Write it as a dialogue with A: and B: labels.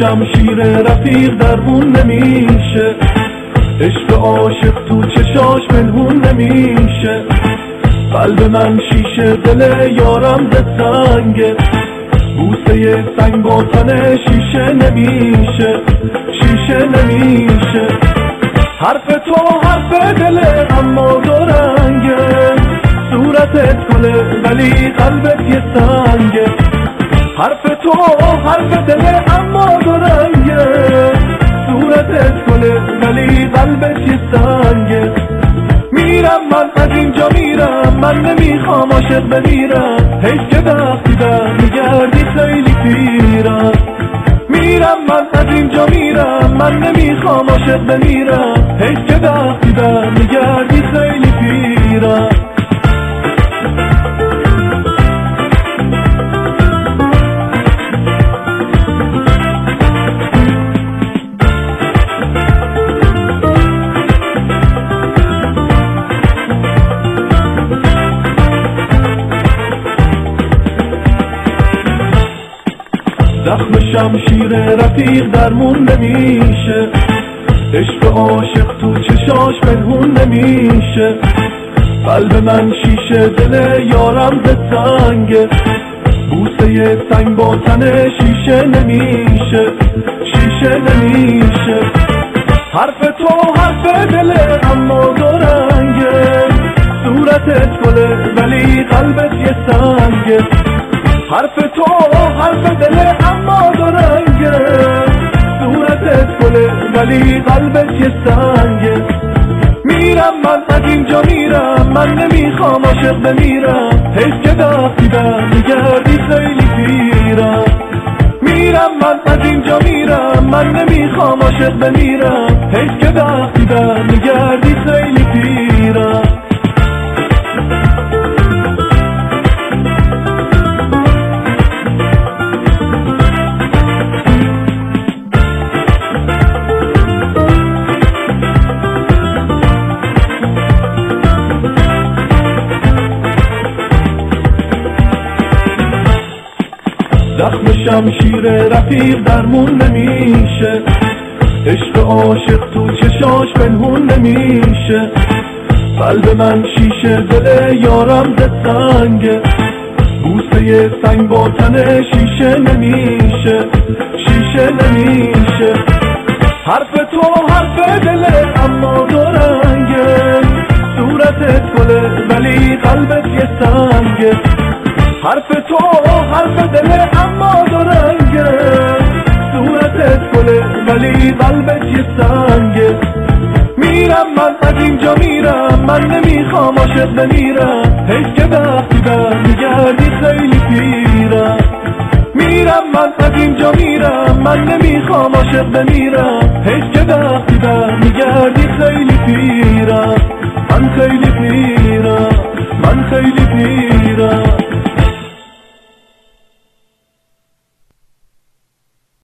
A: شمشیر رفیق درمون نمیشه، عشق عاشق تو چشاش پنهون نمیشه. قلب من شیشه، دل یارم به سنگه، بوسه سنگ و تن شیشه نمیشه، شیشه نمیشه. حرف تو حرف دله اما دو رنگه، صورتت گله ولی قلبت یه سنگه. حرف تو حرف دله اما دو رنگه، صورتت گله ولی قلبت یه سنگه. میرم من از اینجا میرم، من نمیخوام عاشق بمیرم، حیف که وقتی برمیگردی خیلی پیرم. میرم من از اینجا میرم، من نمیخوام عاشق بمیرم، حیف که وقتی برمیگردی خیلی پیرم. زخم شمشیر رفیق درمون نمیشه، عشق عاشق تو چشاش پنهون نمیشه. قلب من شیشه، دل یارم به سنگه، بوسه سنگ با تن شیشه نمیشه، شیشه نمیشه. حرف تو حرف دله اما دو رنگه، صورتت گله ولی قلبت یه سنگه. حرف تو حرف دله اما دو رنگه، صورتت گله ولی قلبت یه سنگه. میرم من از اینجا میرم، من نمیخوام عاشق بمیرم، حیف که وقتی برمیگردی خیلی پیرم. میرم من از اینجا میرم، من نمیخوام عاشق بمیرم، حیف که وقتی برمیگردی خیلی پیرم. زخم شمشیر رفیق درمون نمیشه، عشق عاشق تو چشاش پنهون نمیشه. قلب من شیشه، دل یارم به سنگه، بوسه سنگ با تن شیشه نمیشه، شیشه نمیشه. حرف تو حرف دله اما دو رنگه، صورتت گله ولی قلبت یه سنگه. حرف تو حرف دله اما دو رنگه، صورتت گله ولی قلبت یه سنگه. میرم من از اینجا میرم، من نمیخوام عاشق بمیرم، حیف که وقتی برمیگردی خیلی پیرم. میرم من از اینجا میرم، من نمیخوام عاشق بمیرم، حیف که وقتی برمیگردی خیلی پیرم. من خیلی پیرم، من خیلی پیرم.